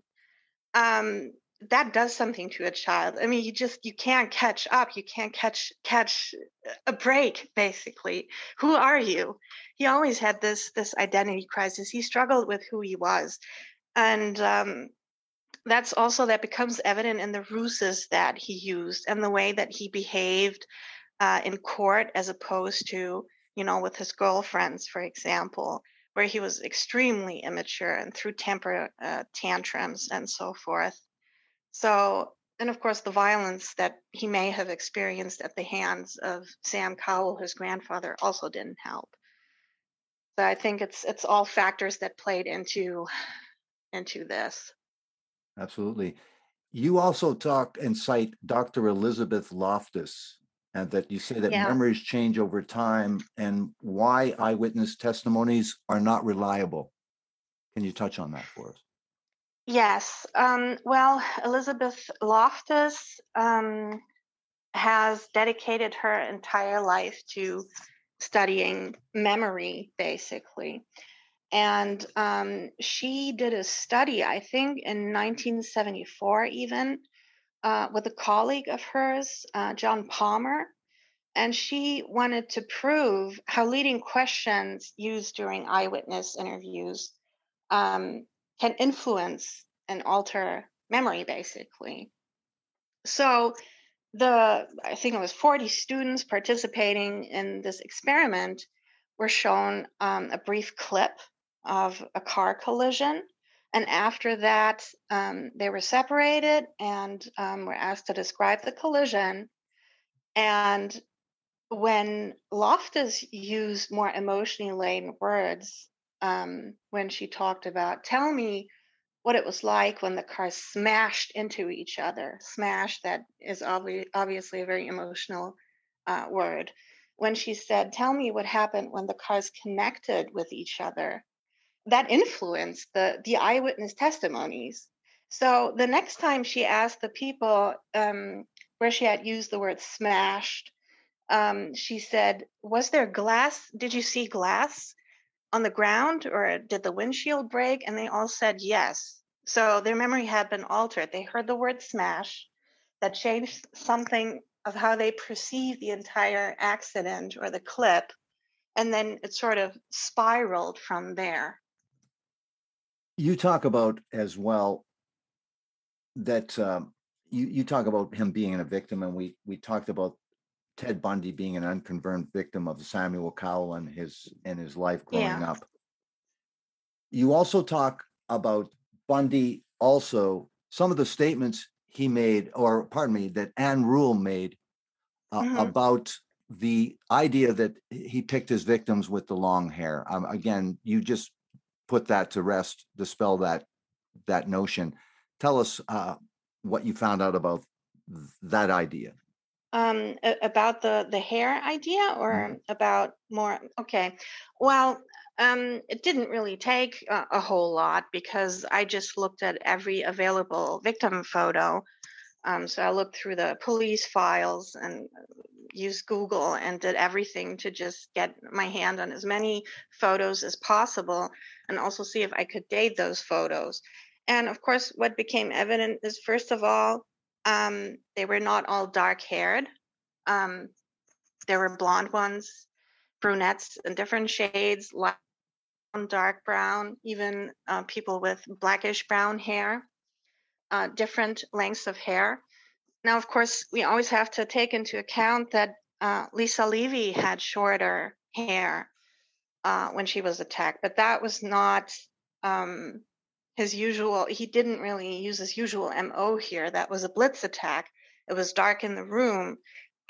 Um, that does something to a child. I mean, you just you can't catch up. You can't catch catch a break, basically. Who are you? He always had this this identity crisis. He struggled with who he was, and um, that's also that becomes evident in the ruses that he used and the way that he behaved uh, in court, as opposed to, you know, with his girlfriends, for example, where he was extremely immature and threw temper uh, tantrums and so forth. So, and of course, the violence that he may have experienced at the hands of Sam Cowell, his grandfather, also didn't help. So I think it's it's all factors that played into into this. Absolutely. You also talk and cite Doctor Elizabeth Loftus, and that you say that Yeah. memories change over time and why eyewitness testimonies are not reliable. Can you touch on that for us? Yes. Um, well, Elizabeth Loftus um, has dedicated her entire life to studying memory, basically. And um, she did a study, I think, in nineteen seventy-four, even uh, with a colleague of hers, uh, John Palmer. And she wanted to prove how leading questions used during eyewitness interviews um, can influence and alter memory, basically. So the I think it was forty students participating in this experiment were shown um, a brief clip of a car collision. And after that, um, they were separated and um, were asked to describe the collision. And when Loftus used more emotionally laden words, um, when she talked about, tell me what it was like when the cars smashed into each other. Smash, that is obvi- obviously a very emotional uh, word. When she said, tell me what happened when the cars connected with each other, that influenced the, the eyewitness testimonies. So the next time she asked the people um, where she had used the word smashed, um, she said, was there glass? Did you see glass on the ground, or did the windshield break? And they all said yes. So their memory had been altered. They heard the word smash, that changed something of how they perceived the entire accident or the clip, and then it sort of spiraled from there. You talk about as well that um, you you talk about him being a victim, and we we talked about Ted Bundy being an unconfirmed victim of Samuel Cowell and his and his life growing Yeah. up. You also talk about Bundy, also some of the statements he made, or pardon me, that Anne Rule made uh, Mhm. about the idea that he picked his victims with the long hair. Um, again, you just put that to rest, dispel that that notion. Tell us uh, what you found out about th- that idea. Um, a- about the the hair idea, or about more? Okay. Well, um, it didn't really take a, a whole lot because I just looked at every available victim photo. Um, so I looked through the police files and used Google and did everything to just get my hand on as many photos as possible, and also see if I could date those photos. And of course, what became evident is, first of all, um, they were not all dark haired. Um, there were blonde ones, brunettes in different shades, light brown, dark brown, even uh, people with blackish brown hair, uh, different lengths of hair. Now, of course, we always have to take into account that uh, Lisa Levy had shorter hair uh, when she was attacked, but that was not um, his usual. He didn't really use his usual M O here. That was a blitz attack. It was dark in the room.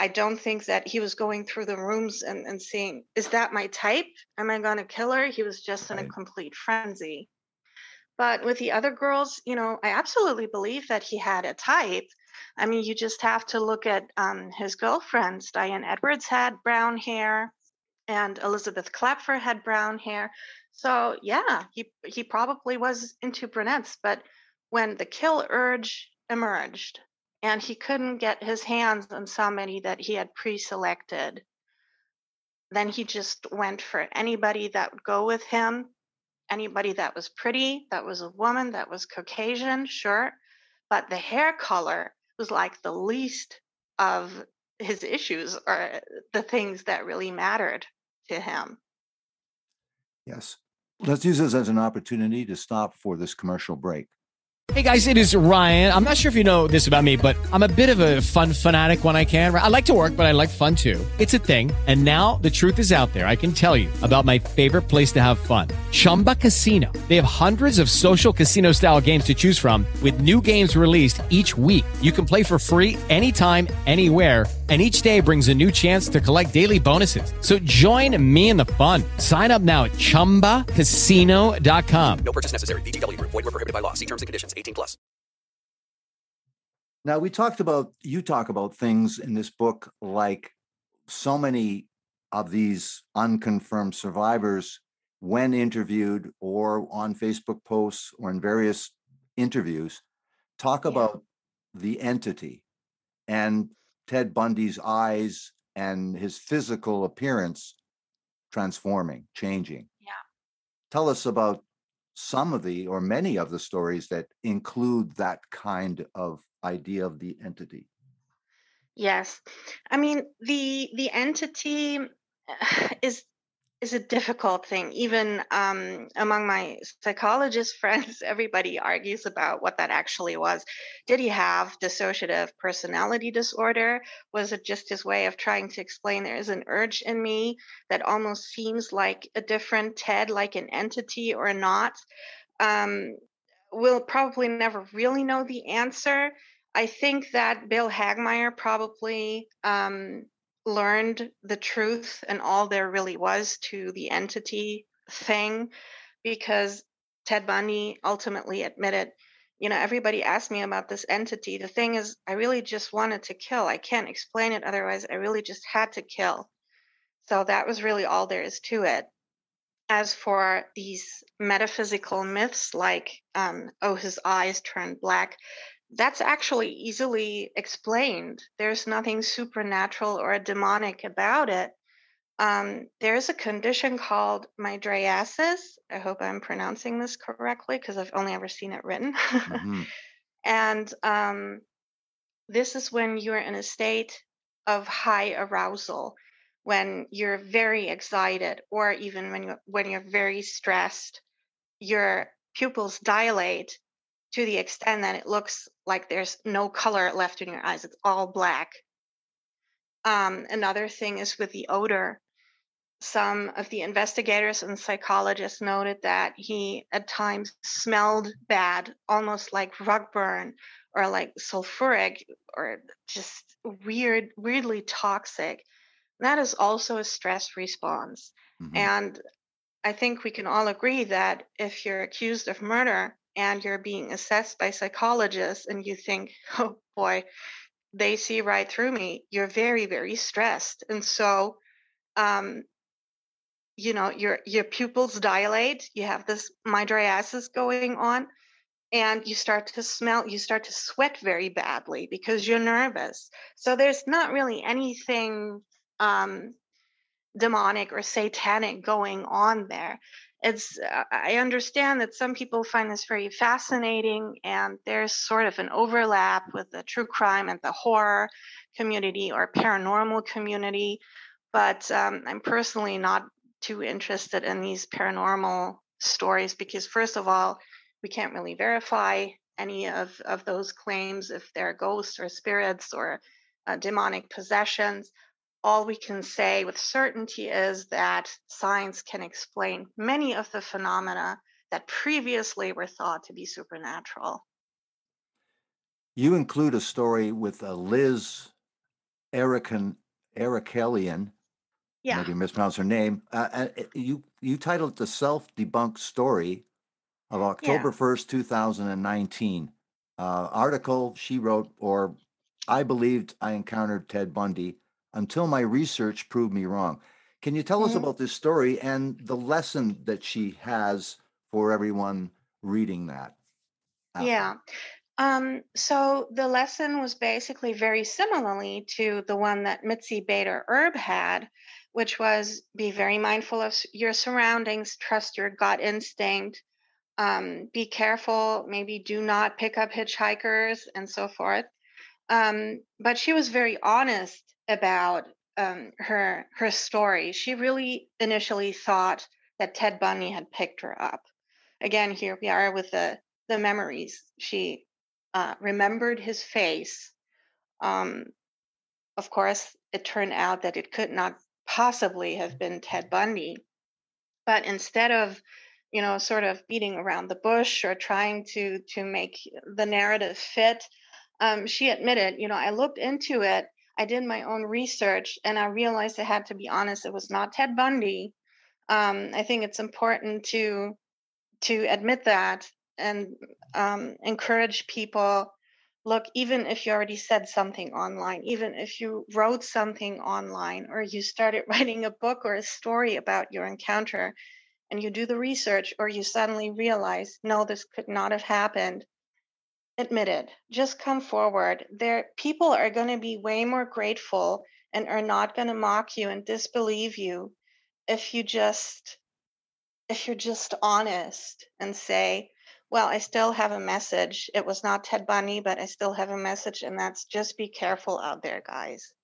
I don't think that he was going through the rooms and, and saying, is that my type? Am I going to kill her? He was just in a Right. complete frenzy. But with the other girls, you know, I absolutely believe that he had a type. I mean, you just have to look at um, his girlfriends. Diane Edwards had brown hair, and Elizabeth Clapfer had brown hair. So yeah, he he probably was into brunettes. But when the kill urge emerged, and he couldn't get his hands on somebody that he had pre-selected, then he just went for anybody that would go with him, anybody that was pretty, that was a woman, that was Caucasian, sure. But the hair color was like the least of his issues or the things that really mattered to him. Yes. Let's use this as an opportunity to stop for this commercial break. Hey guys, it is Ryan. I'm not sure if you know this about me, but I'm a bit of a fun fanatic when I can. I like to work, but I like fun too. It's a thing. And now the truth is out there. I can tell you about my favorite place to have fun. Chumba Casino. They have hundreds of social casino style games to choose from with new games released each week. You can play for free anytime, anywhere. And each day brings a new chance to collect daily bonuses. So join me in the fun. Sign up now at chumba casino dot com. No purchase necessary. V G W Group. Void where prohibited by law. See terms and conditions. eighteen plus. Now, we talked about, you talk about things in this book like so many of these unconfirmed survivors, when interviewed or on Facebook posts or in various interviews, talk Yeah. about the entity and Ted Bundy's eyes and his physical appearance transforming, changing. Yeah. Tell us about some of the or many of the stories that include that kind of idea of the entity. Yes. I mean, the the entity is is a difficult thing. Even um, among my psychologist friends, everybody argues about what that actually was. Did he have dissociative personality disorder? Was it just his way of trying to explain there is an urge in me that almost seems like a different Ted, like an entity or not? Um, we'll probably never really know the answer. I think that Bill Hagmaier probably um, learned the truth and all there really was to the entity thing, because Ted Bundy ultimately admitted, you know, everybody asked me about this entity. The thing is, I really just wanted to kill. I can't explain it otherwise. I really just had to kill. So that was really all there is to it. As for these metaphysical myths like, um, oh, his eyes turned black, that's actually easily explained. There's nothing supernatural or demonic about it. Um, there's a condition called mydriasis. I hope I'm pronouncing this correctly because I've only ever seen it written. Mhm. And um, this is when you're in a state of high arousal, when you're very excited, or even when you're, when you're very stressed, your pupils dilate to the extent that it looks like there's no color left in your eyes. It's all black. Um, another thing is with the odor. Some of the investigators and psychologists noted that he at times smelled bad, almost like rug burn or like sulfuric or just weird, weirdly toxic. That is also a stress response. Mhm. And I think we can all agree that if you're accused of murder and you're being assessed by psychologists and you think, oh boy, they see right through me, you're very, very stressed. And so, um, you know, your your pupils dilate, you have this mydriasis going on, and you start to smell, you start to sweat very badly because you're nervous. So there's not really anything um, demonic or satanic going on there. It's uh, I understand that some people find this very fascinating, and there's sort of an overlap with the true crime and the horror community or paranormal community, but um, I'm personally not too interested in these paranormal stories because, first of all, we can't really verify any of, of those claims if they're ghosts or spirits or uh, demonic possessions. All we can say with certainty is that science can explain many of the phenomena that previously were thought to be supernatural. You include a story with uh, Liz Erican, Ericelian, Yeah. maybe mispronounced her name. Uh, uh, you you titled the self-debunked story of Yeah. October first, two thousand nineteen. Uh, article she wrote, or I believed I encountered Ted Bundy until my research proved me wrong. Can you tell us Mhm. about this story and the lesson that she has for everyone reading that after? Yeah. Um, so the lesson was basically very similarly to the one that Mitzi Bader Erb had, which was be very mindful of s- your surroundings, trust your gut instinct, um, be careful, maybe do not pick up hitchhikers and so forth. Um, but she was very honest about um, her her story. She really initially thought that Ted Bundy had picked her up. Again, here we are with the the memories. She uh, remembered his face. Um, of course, it turned out that it could not possibly have been Ted Bundy. But instead of, you know, sort of beating around the bush or trying to to make the narrative fit, um, she admitted, you know, I looked into it, I did my own research, and I realized I had to be honest. It was not Ted Bundy. Um, I think it's important to to admit that and um, encourage people. Look, even if you already said something online, even if you wrote something online, or you started writing a book or a story about your encounter, and you do the research, or you suddenly realize, no, this could not have happened, admit it. Just come forward. There, people are going to be way more grateful and are not going to mock you and disbelieve you if you just if you're just honest and say, well, I still have a message. It was not Ted Bundy, but I still have a message, and that's just be careful out there, guys.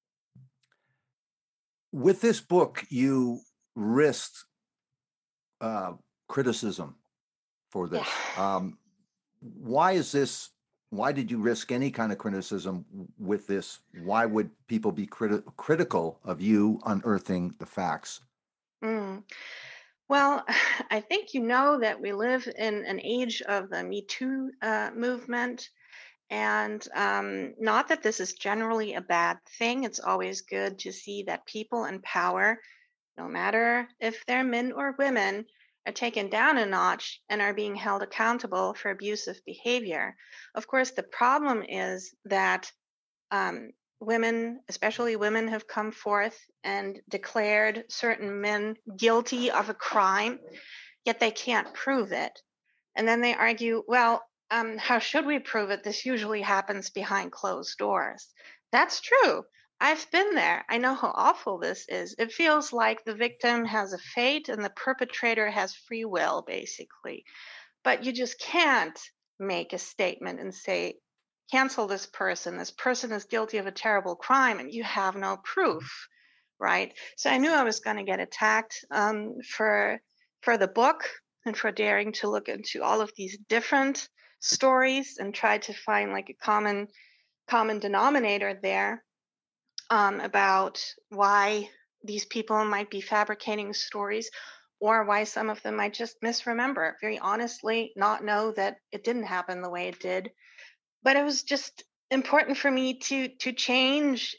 With this book, you risked uh, criticism for Yeah. this. Um, why is this? Why did you risk any kind of criticism with this? Why would people be criti- critical of you unearthing the facts? Mm. Well, I think you know that we live in an age of the Me Too uh, movement. And um, not that this is generally a bad thing. It's always good to see that people in power, no matter if they're men or women, are taken down a notch and are being held accountable for abusive behavior. Of course, the problem is that um, women, especially women, have come forth and declared certain men guilty of a crime, yet they can't prove it. And then they argue, well, um, how should we prove it? This usually happens behind closed doors. That's true. I've been there. I know how awful this is. It feels like the victim has a fate and the perpetrator has free will, basically. But you just can't make a statement and say, cancel this person. This person is guilty of a terrible crime, and you have no proof, right? So I knew I was going to get attacked um, for for the book and for daring to look into all of these different stories and try to find like a common common denominator there um, about why these people might be fabricating stories or why some of them might just misremember, very honestly, not know that it didn't happen the way it did. But it was just important for me to to change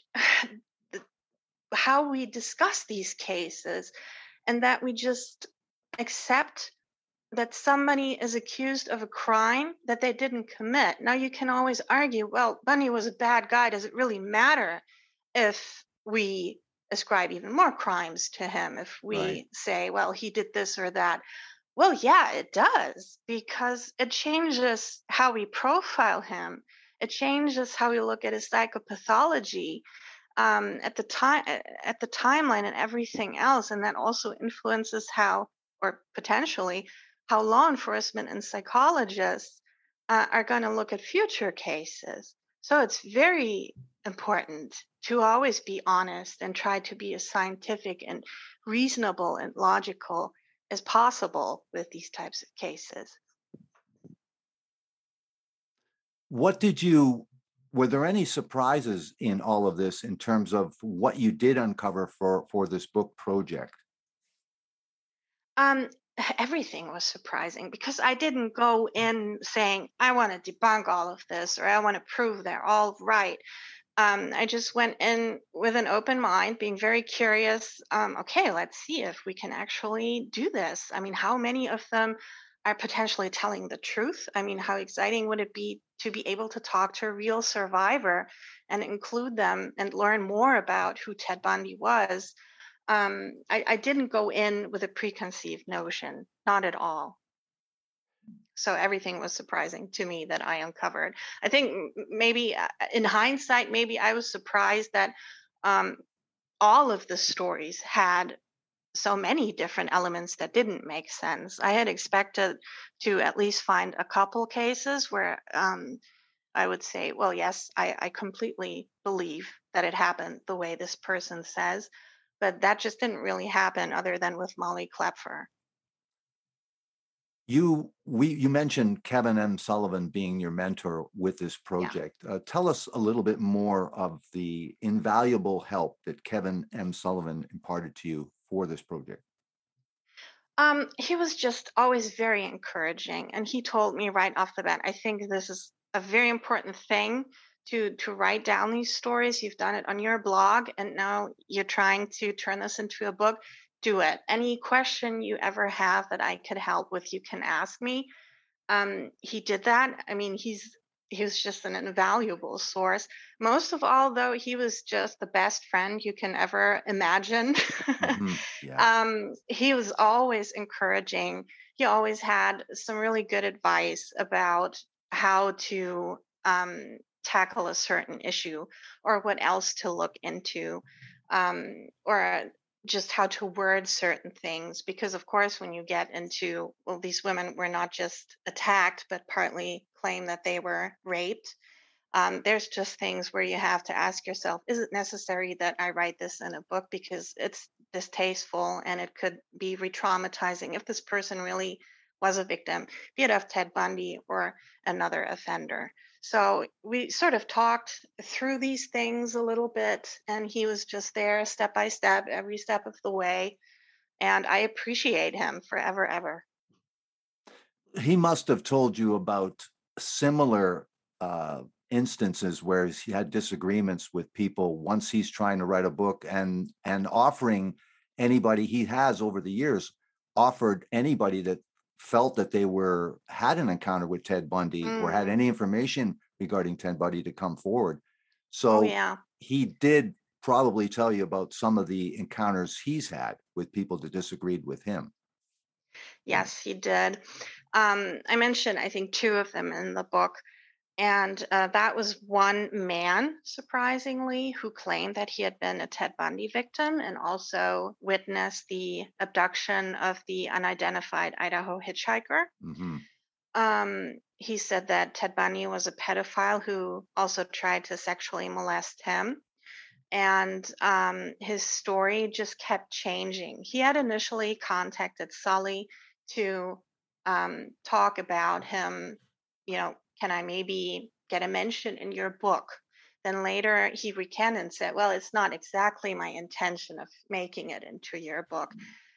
how we discuss these cases, and that we just accept that somebody is accused of a crime that they didn't commit. Now, you can always argue, well, Bundy was a bad guy. Does it really matter if we ascribe even more crimes to him? If Right. we say, well, he did this or that? Well, yeah, it does, because it changes how we profile him. It changes how we look at his psychopathology um, at the time, at the timeline, and everything else, and that also influences how, or potentially, how law enforcement and psychologists uh, are going to look at future cases. So it's very important to always be honest and try to be as scientific and reasonable and logical as possible with these types of cases. What did you, were there any surprises in all of this in terms of what you did uncover for, for this book project? Um, everything was surprising because I didn't go in saying, I want to debunk all of this or I want to prove they're all right. Um, I just went in with an open mind, being very curious. Um, okay, let's see if we can actually do this. I mean, how many of them are potentially telling the truth? I mean, how exciting would it be to be able to talk to a real survivor and include them and learn more about who Ted Bundy was? Um, I, I didn't go in with a preconceived notion, not at all. So everything was surprising to me that I uncovered. I think m- maybe uh, in hindsight, maybe I was surprised that um, all of the stories had so many different elements that didn't make sense. I had expected to at least find a couple cases where um, I would say, well, yes, I, I completely believe that it happened the way this person says, but that just didn't really happen other than with Molly Klepfer. You we you mentioned Kevin M. Sullivan being your mentor with this project. Uh, tell us a little bit more of the invaluable help that Kevin M. Sullivan imparted to you for this project. Um, he was just always very encouraging, and he told me right off the bat, I think this is a very important thing to to write down these stories. You've done it on your blog, and now you're trying to turn this into a book. Do it. Any question you ever have that I could help with, you can ask me. Um, he did that. I mean, he's he was just an invaluable source. Most of all, though, he was just the best friend you can ever imagine. Mhm. Yeah. um, he was always encouraging. He always had some really good advice about how to um, tackle a certain issue or what else to look into. Um, or just how to word certain things, because of course when you get into, well, these women were not just attacked but partly claim that they were raped. Um, there's just things where you have to ask yourself, is it necessary that I write this in a book, because it's distasteful and it could be re-traumatizing if this person really was a victim, be it of Ted Bundy or another offender. So we sort of talked through these things a little bit, and he was just there step by step, every step of the way. And I appreciate him forever, ever. He must have told you about similar uh, instances where he had disagreements with people once he's trying to write a book, and and offering anybody he has over the years offered anybody that felt that they were had an encounter with Ted Bundy or had Mm. any information regarding Ted Bundy to come forward. Oh, So yeah. he did probably tell you about some of the encounters he's had with people that disagreed with him. Yes, he did. Um, I mentioned, I think, two of them in the book. And uh, that was one man, surprisingly, who claimed that he had been a Ted Bundy victim and also witnessed the abduction of the unidentified Idaho hitchhiker. Mm-hmm. Um, he said that Ted Bundy was a pedophile who also tried to sexually molest him. And um, his story just kept changing. He had initially contacted Sully to um, talk about him, you know, can I maybe get a mention in your book? Then later he recanted and said, well, it's not exactly my intention of making it into your book.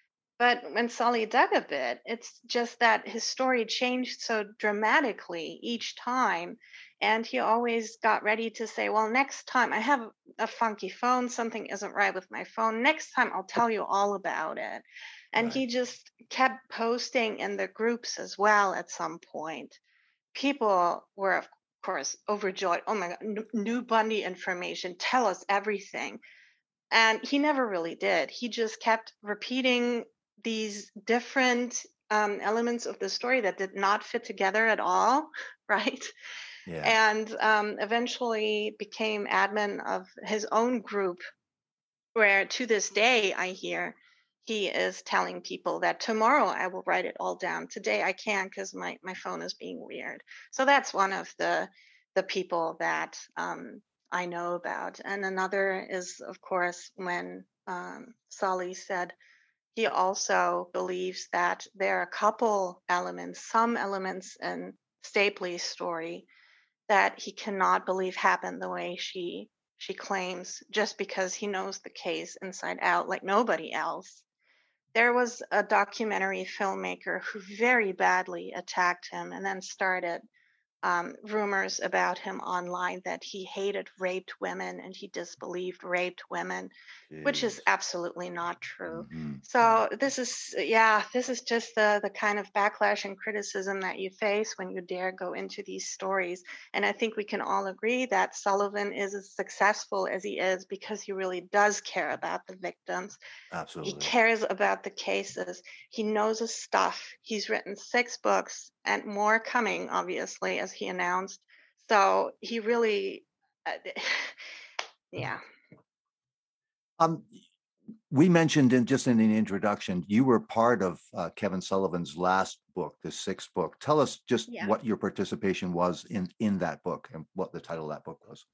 But when Sully dug a bit, it's just that his story changed so dramatically each time. And he always got ready to say, well, next time I have a funky phone, something isn't right with my phone. Next time I'll tell you all about it. And Right. he just kept posting in the groups as well at some point. People were, of course, overjoyed. Oh my God, n- new Bundy information. Tell us everything. And he never really did. He just kept repeating these different um, elements of the story that did not fit together at all, right? Yeah. And um, eventually became admin of his own group, where to this day I hear he is telling people that tomorrow I will write it all down. Today I can't because my, my phone is being weird. So that's one of the the people that um, I know about. And another is, of course, when um, Sully said he also believes that there are a couple elements, some elements in Stapley's story that he cannot believe happened the way she she claims, just because he knows the case inside out like nobody else. There was a documentary filmmaker who very badly attacked him and then started um, rumors about him online that he hated raped women and he disbelieved raped women, which is Jeez. absolutely not true. Mhm. So this is, yeah, this is just the the kind of backlash and criticism that you face when you dare go into these stories. And I think we can all agree that Sullivan is as successful as he is because he really does care about the victims. He Absolutely. cares about the cases. He knows his stuff. He's written six books and more coming, obviously, as he announced. So he really, uh, yeah. Um, we mentioned in just in the introduction, you were part of uh, Kevin Sullivan's last book, the sixth book. Tell us just Yeah. what your participation was in in that book and what the title of that book was.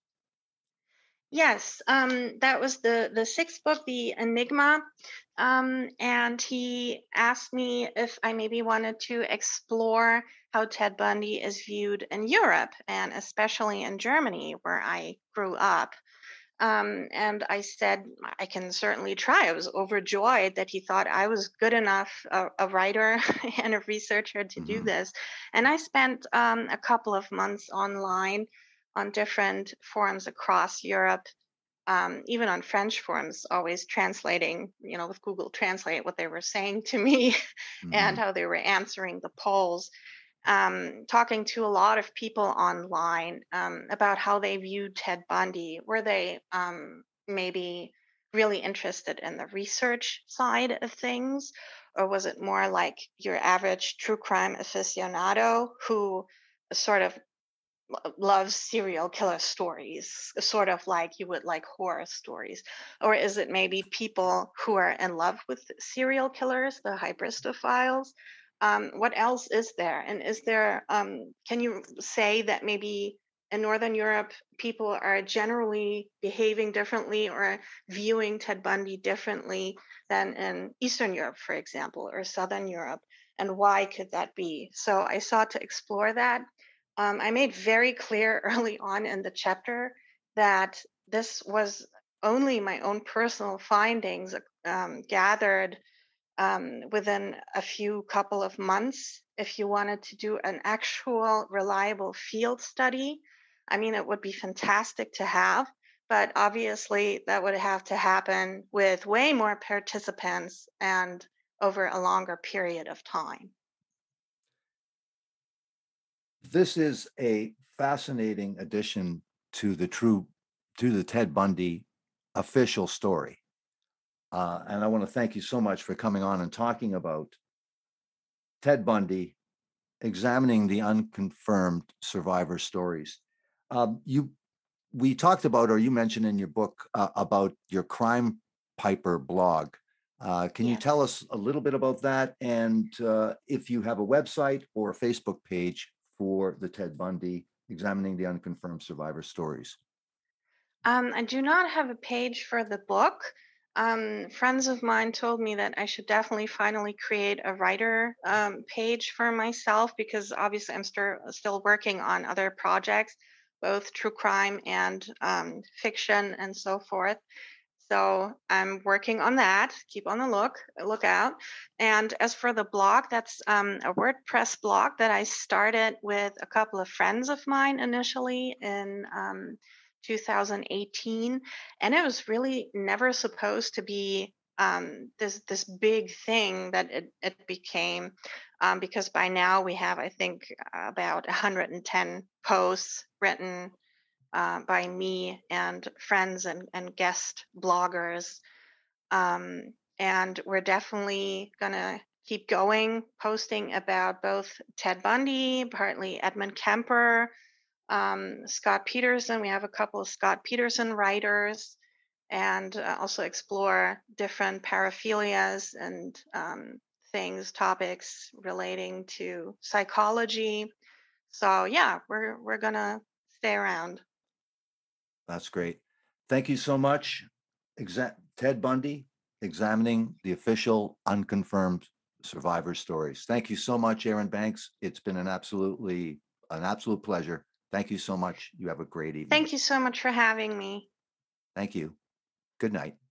Yes, um, that was the the sixth book, The Enigma, um, and he asked me if I maybe wanted to explore how Ted Bundy is viewed in Europe and especially in Germany, where I grew up. Um, and I said, I can certainly try. I was overjoyed that he thought I was good enough, a, a writer and a researcher to do Mhm. this. And I spent um, a couple of months online on different forums across Europe, um, even on French forums, always translating, you know, with Google Translate what they were saying to me and Mhm. how they were answering the polls, um, talking to a lot of people online um, about how they viewed Ted Bundy. Were they um, maybe really interested in the research side of things? Or was it more like your average true crime aficionado who sort of lo- loves serial killer stories, sort of like you would like horror stories? Or is it maybe people who are in love with serial killers, the hybristophiles? Um, what else is there? And is there, um, can you say that maybe in Northern Europe, people are generally behaving differently or viewing Ted Bundy differently than in Eastern Europe, for example, or Southern Europe? And why could that be? So I sought to explore that. um, I made very clear early on in the chapter that this was only my own personal findings, um, gathered um, within a few couple of months. If you wanted to do an actual reliable field study, I mean, it would be fantastic to have, but obviously that would have to happen with way more participants and over a longer period of time. This is a fascinating addition to the true to the Ted Bundy official story. Uh, and I want to thank you so much for coming on and talking about Ted Bundy, examining the unconfirmed survivor stories. Um, you, we talked about, or you mentioned in your book uh, about your Crime Piper blog. Uh, can you Yes. tell us a little bit about that? And uh, if you have a website or a Facebook page for the Ted Bundy, examining the unconfirmed survivor stories? Um, I do not have a page for the book. Um, friends of mine told me that I should definitely finally create a writer um, page for myself because obviously I'm still still working on other projects, both true crime and um, fiction and so forth. So I'm working on that. Keep on the look lookout. And as for the blog, that's um, a WordPress blog that I started with a couple of friends of mine initially in um, two thousand eighteen, and it was really never supposed to be um, this this big thing that it, it became, um, because by now we have, I think, about one hundred ten posts written uh, by me and friends and, and guest bloggers. Um, and we're definitely going to keep going, posting about both Ted Bundy, partly Edmund Kemper, um, Scott Peterson. We have a couple of Scott Peterson writers, and uh, also explore different paraphilias and um, things, topics relating to psychology. So yeah, we're we're gonna stay around. That's great. Thank you so much. Exa- Ted Bundy, examining the official unconfirmed survivor stories. Thank you so much, Aaron Banks. It's been an absolutely an absolute pleasure. Thank you so much. You have a great evening. Thank you so much for having me. Thank you. Good night.